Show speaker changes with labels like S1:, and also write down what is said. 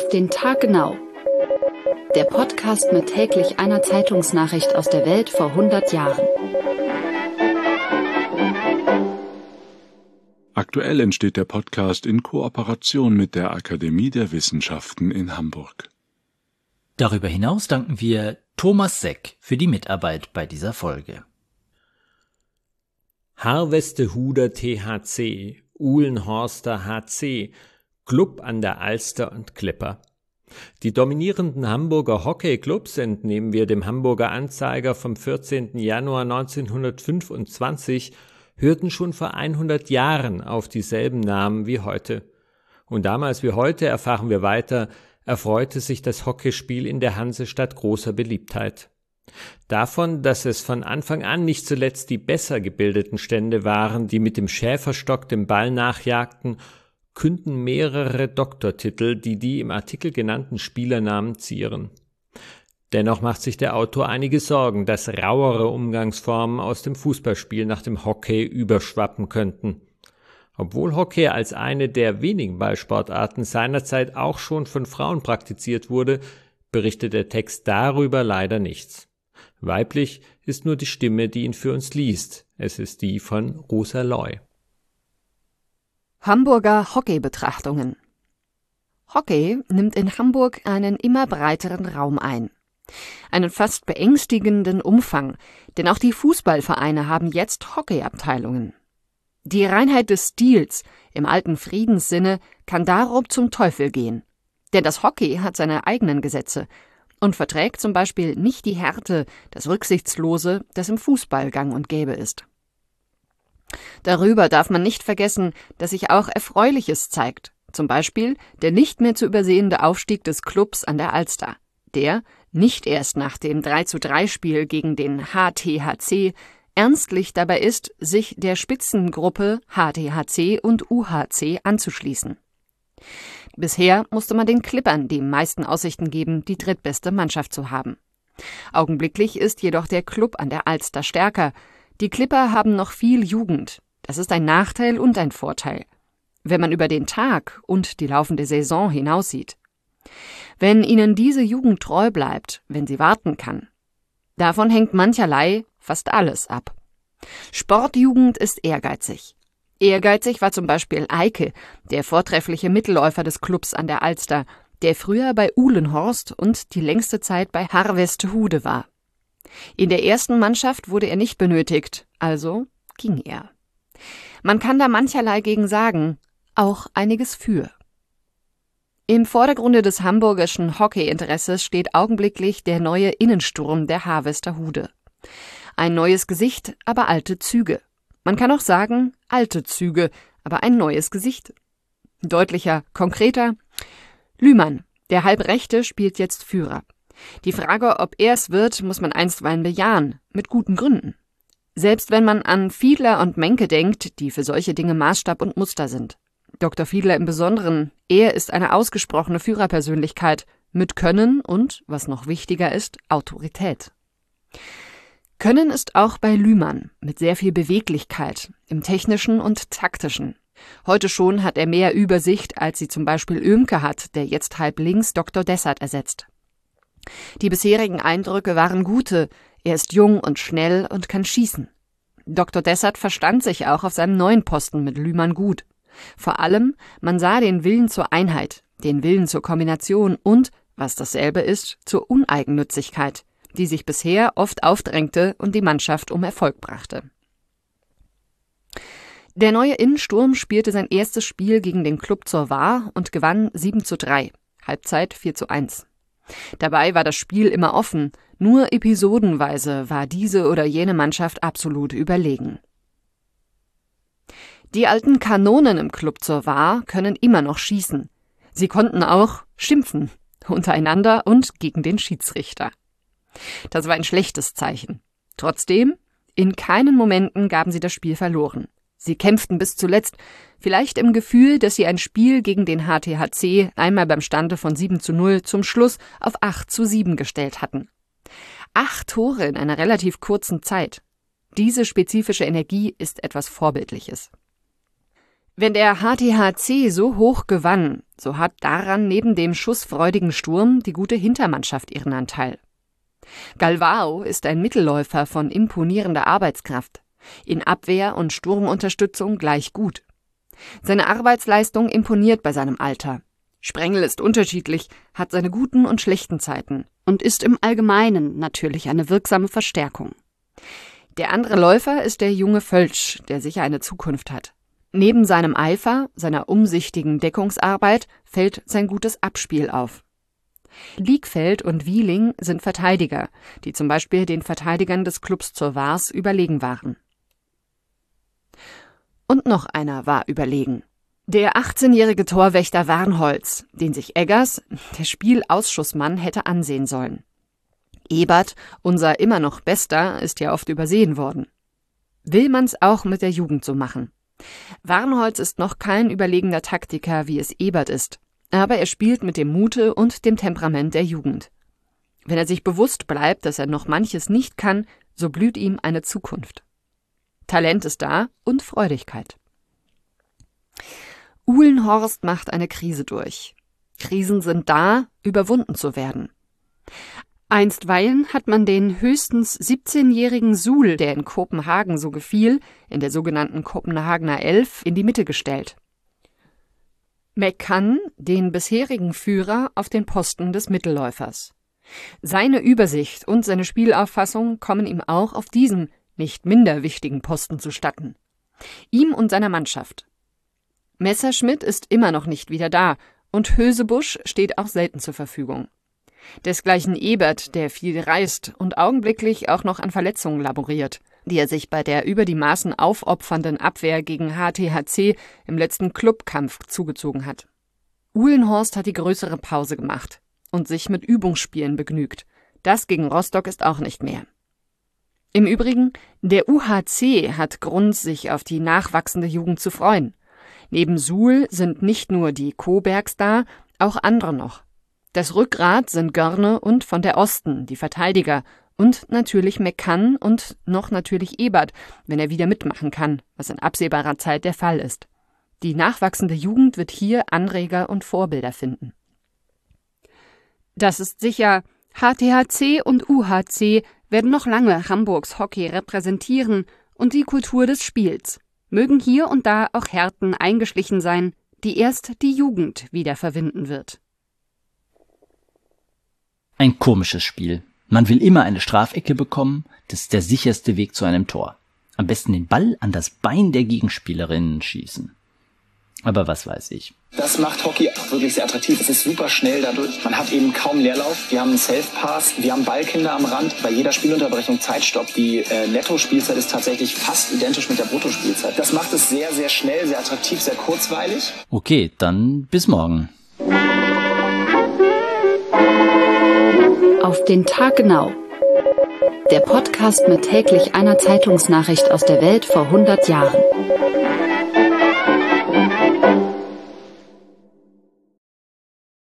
S1: Auf den Tag genau. Der Podcast mit täglich einer Zeitungsnachricht aus der Welt vor 100 Jahren.
S2: Aktuell entsteht der Podcast in Kooperation mit der Akademie der Wissenschaften in Hamburg.
S3: Darüber hinaus danken wir Thomas Seck für die Mitarbeit bei dieser Folge.
S4: Harvestehuder THC, Uhlenhorster HC, Club an der Alster und Clipper. Die dominierenden Hamburger Hockeyclubs, entnehmen wir dem Hamburger Anzeiger vom 14. Januar 1925, hörten schon vor 100 Jahren auf dieselben Namen wie heute. Und damals wie heute, erfahren wir weiter, erfreute sich das Hockeyspiel in der Hansestadt großer Beliebtheit. Davon, dass es von Anfang an nicht zuletzt die besser gebildeten Stände waren, die mit dem Schäferstock dem Ball nachjagten, künden mehrere Doktortitel, die im Artikel genannten Spielernamen zieren. Dennoch macht sich der Autor einige Sorgen, dass rauere Umgangsformen aus dem Fußballspiel nach dem Hockey überschwappen könnten. Obwohl Hockey als eine der wenigen Ballsportarten seinerzeit auch schon von Frauen praktiziert wurde, berichtet der Text darüber leider nichts. Weiblich ist nur die Stimme, die ihn für uns liest. Es ist die von Rosa Loy.
S5: Hamburger Hockey-Betrachtungen. Hockey nimmt in Hamburg einen immer breiteren Raum ein. Einen fast beängstigenden Umfang, denn auch die Fußballvereine haben jetzt Hockeyabteilungen. Die Reinheit des Stils im alten Friedenssinne kann darum zum Teufel gehen. Denn das Hockey hat seine eigenen Gesetze und verträgt zum Beispiel nicht die Härte, das Rücksichtslose, das im Fußball gang und gäbe ist. Darüber darf man nicht vergessen, dass sich auch Erfreuliches zeigt, zum Beispiel der nicht mehr zu übersehende Aufstieg des Clubs an der Alster, der, nicht erst nach dem 3:3-Spiel gegen den HTHC, ernstlich dabei ist, sich der Spitzengruppe HTHC und UHC anzuschließen. Bisher musste man den Clippern die meisten Aussichten geben, die drittbeste Mannschaft zu haben. Augenblicklich ist jedoch der Club an der Alster stärker. Die Clipper haben noch viel Jugend. Das ist ein Nachteil und ein Vorteil, wenn man über den Tag und die laufende Saison hinaussieht. Wenn ihnen diese Jugend treu bleibt, wenn sie warten kann. Davon hängt mancherlei, fast alles ab. Sportjugend ist ehrgeizig. Ehrgeizig war zum Beispiel Eike, der vortreffliche Mittelläufer des Clubs an der Alster, der früher bei Uhlenhorst und die längste Zeit bei Harvestehude war. In der ersten Mannschaft wurde er nicht benötigt, also ging er. Man kann da mancherlei gegen sagen, auch einiges für. Im Vordergrunde des hamburgischen Hockeyinteresses steht augenblicklich der neue Innensturm der Harvestehude. Ein neues Gesicht, aber alte Züge. Man kann auch sagen, alte Züge, aber ein neues Gesicht. Deutlicher, konkreter. Lühmann, der Halbrechte, spielt jetzt Führer. Die Frage, ob er es wird, muss man einstweilen bejahen, mit guten Gründen. Selbst wenn man an Fiedler und Menke denkt, die für solche Dinge Maßstab und Muster sind. Dr. Fiedler im Besonderen, er ist eine ausgesprochene Führerpersönlichkeit mit Können und, was noch wichtiger ist, Autorität. Können ist auch bei Lühmann mit sehr viel Beweglichkeit im Technischen und Taktischen. Heute schon hat er mehr Übersicht, als sie zum Beispiel Oehmke hat, der jetzt halb links Dr. Dessert ersetzt. Die bisherigen Eindrücke waren gute, er ist jung und schnell und kann schießen. Dr. Dessert verstand sich auch auf seinem neuen Posten mit Lühmann gut. Vor allem, man sah den Willen zur Einheit, den Willen zur Kombination und, was dasselbe ist, zur Uneigennützigkeit, die sich bisher oft aufdrängte und die Mannschaft um Erfolg brachte. Der neue Innensturm spielte sein erstes Spiel gegen den Club zur Waar und gewann 7:3, Halbzeit 4:1. Dabei war das Spiel immer offen, nur episodenweise war diese oder jene Mannschaft absolut überlegen. Die alten Kanonen im Club zur Waar können immer noch schießen. Sie konnten auch schimpfen, untereinander und gegen den Schiedsrichter. Das war ein schlechtes Zeichen. Trotzdem, in keinen Momenten gaben sie das Spiel verloren. Sie kämpften bis zuletzt, vielleicht im Gefühl, dass sie ein Spiel gegen den HTHC einmal beim Stande von 7:0 zum Schluss auf 8:7 gestellt hatten. 8 Tore in einer relativ kurzen Zeit. Diese spezifische Energie ist etwas Vorbildliches. Wenn der HTHC so hoch gewann, so hat daran neben dem schussfreudigen Sturm die gute Hintermannschaft ihren Anteil. Galvao ist ein Mittelläufer von imponierender Arbeitskraft, in Abwehr und Sturmunterstützung gleich gut. Seine Arbeitsleistung imponiert bei seinem Alter. Sprengel ist unterschiedlich, hat seine guten und schlechten Zeiten und ist im Allgemeinen natürlich eine wirksame Verstärkung. Der andere Läufer ist der junge Völsch, der sicher eine Zukunft hat. Neben seinem Eifer, seiner umsichtigen Deckungsarbeit fällt sein gutes Abspiel auf. Liegfeld und Wieling sind Verteidiger, die zum Beispiel den Verteidigern des Clubs zur Vars überlegen waren. Und noch einer war überlegen. Der 18-jährige Torwächter Warnholz, den sich Eggers, der Spielausschussmann, hätte ansehen sollen. Ebert, unser immer noch Bester, ist ja oft übersehen worden. Will man's auch mit der Jugend so machen? Warnholz ist noch kein überlegener Taktiker, wie es Ebert ist, aber er spielt mit dem Mute und dem Temperament der Jugend. Wenn er sich bewusst bleibt, dass er noch manches nicht kann, so blüht ihm eine Zukunft. Talent ist da und Freudigkeit. Uhlenhorst macht eine Krise durch. Krisen sind da, überwunden zu werden. Einstweilen hat man den höchstens 17-jährigen Suhl, der in Kopenhagen so gefiel, in der sogenannten Kopenhagener Elf, in die Mitte gestellt. McCann, den bisherigen Führer, auf den Posten des Mittelläufers. Seine Übersicht und seine Spielauffassung kommen ihm auch auf diesem nicht minder wichtigen Posten zustatten. Ihm und seiner Mannschaft. Messerschmidt ist immer noch nicht wieder da und Hösebusch steht auch selten zur Verfügung. Desgleichen Ebert, der viel reist und augenblicklich auch noch an Verletzungen laboriert, die er sich bei der über die Maßen aufopfernden Abwehr gegen HTHC im letzten Clubkampf zugezogen hat. Uhlenhorst hat die größere Pause gemacht und sich mit Übungsspielen begnügt. Das gegen Rostock ist auch nicht mehr. Im Übrigen, der UHC hat Grund, sich auf die nachwachsende Jugend zu freuen. Neben Suhl sind nicht nur die Kobergs da, auch andere noch. Das Rückgrat sind Görne und von der Osten, die Verteidiger, und natürlich McCann und noch natürlich Ebert, wenn er wieder mitmachen kann, was in absehbarer Zeit der Fall ist. Die nachwachsende Jugend wird hier Anreger und Vorbilder finden. Das ist sicher, HTHC und UHC werden noch lange Hamburgs Hockey repräsentieren und die Kultur des Spiels. Mögen hier und da auch Härten eingeschlichen sein, die erst die Jugend wieder verwinden wird.
S3: Ein komisches Spiel. Man will immer eine Strafecke bekommen, das ist der sicherste Weg zu einem Tor. Am besten den Ball an das Bein der Gegenspielerinnen schießen. Aber was weiß ich.
S6: Das macht Hockey auch wirklich sehr attraktiv. Es ist super schnell dadurch. Man hat eben kaum Leerlauf. Wir haben einen Self-Pass, wir haben Ballkinder am Rand. Bei jeder Spielunterbrechung Zeitstopp. Die Netto-Spielzeit ist tatsächlich fast identisch mit der Bruttospielzeit. Das macht es sehr, sehr schnell, sehr attraktiv, sehr kurzweilig.
S3: Okay, dann bis morgen.
S1: Auf den Tag genau. Der Podcast mit täglich einer Zeitungsnachricht aus der Welt vor 100 Jahren.